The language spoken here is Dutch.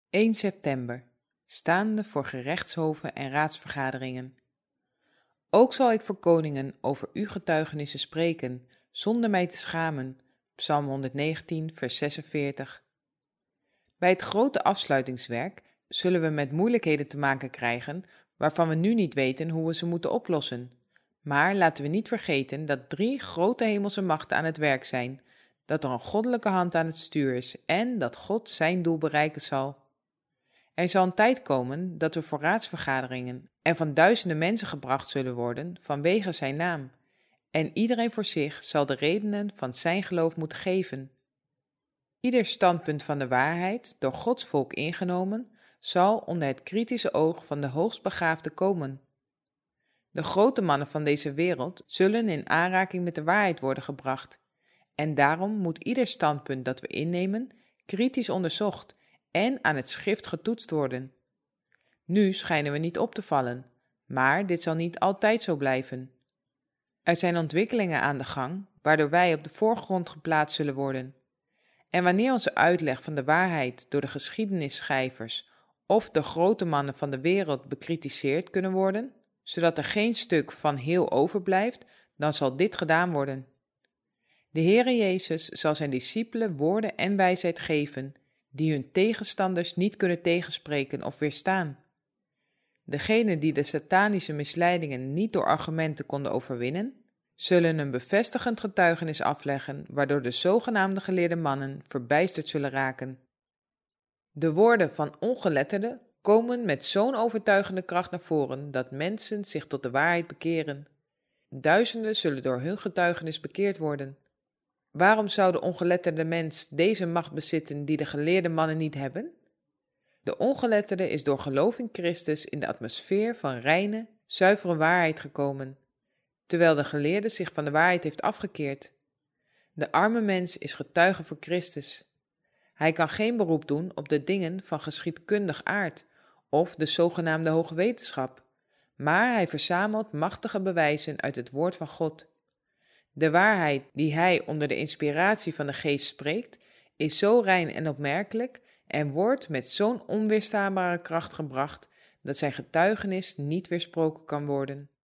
1 september, staande voor gerechtshoven en raadsvergaderingen. Ook zal ik voor koningen over uw getuigenissen spreken, zonder mij te schamen. Psalm 119, vers 46. Bij het grote afsluitingswerk zullen we met moeilijkheden te maken krijgen, waarvan we nu niet weten hoe we ze moeten oplossen. Maar laten we niet vergeten dat 3 grote hemelse machten aan het werk zijn, dat er een goddelijke hand aan het stuur is en dat God zijn doel bereiken zal. Er zal een tijd komen dat we voor raadsvergaderingen en van duizenden mensen gebracht zullen worden vanwege zijn naam. En iedereen voor zich zal de redenen van zijn geloof moeten geven. Ieder standpunt van de waarheid, door Gods volk ingenomen, zal onder het kritische oog van de hoogstbegaafde komen. De grote mannen van deze wereld zullen in aanraking met de waarheid worden gebracht. En daarom moet ieder standpunt dat we innemen kritisch onderzocht en aan het schrift getoetst worden. Nu schijnen we niet op te vallen, maar dit zal niet altijd zo blijven. Er zijn ontwikkelingen aan de gang, waardoor wij op de voorgrond geplaatst zullen worden. En wanneer onze uitleg van de waarheid door de geschiedenisschrijvers of de grote mannen van de wereld bekritiseerd kunnen worden, zodat er geen stuk van heel overblijft, dan zal dit gedaan worden. De Heere Jezus zal zijn discipelen woorden en wijsheid geven, die hun tegenstanders niet kunnen tegenspreken of weerstaan. Degenen die de satanische misleidingen niet door argumenten konden overwinnen, zullen een bevestigend getuigenis afleggen, waardoor de zogenaamde geleerde mannen verbijsterd zullen raken. De woorden van ongeletterden komen met zo'n overtuigende kracht naar voren dat mensen zich tot de waarheid bekeren. Duizenden zullen door hun getuigenis bekeerd worden. Waarom zou de ongeletterde mens deze macht bezitten die de geleerde mannen niet hebben? De ongeletterde is door geloof in Christus in de atmosfeer van reine, zuivere waarheid gekomen, terwijl de geleerde zich van de waarheid heeft afgekeerd. De arme mens is getuige voor Christus. Hij kan geen beroep doen op de dingen van geschiedkundig aard of de zogenaamde hoge wetenschap, maar hij verzamelt machtige bewijzen uit het woord van God. De waarheid die hij onder de inspiratie van de Geest spreekt, is zo rein en opmerkelijk en wordt met zo'n onweerstaanbare kracht gebracht dat zijn getuigenis niet weersproken kan worden.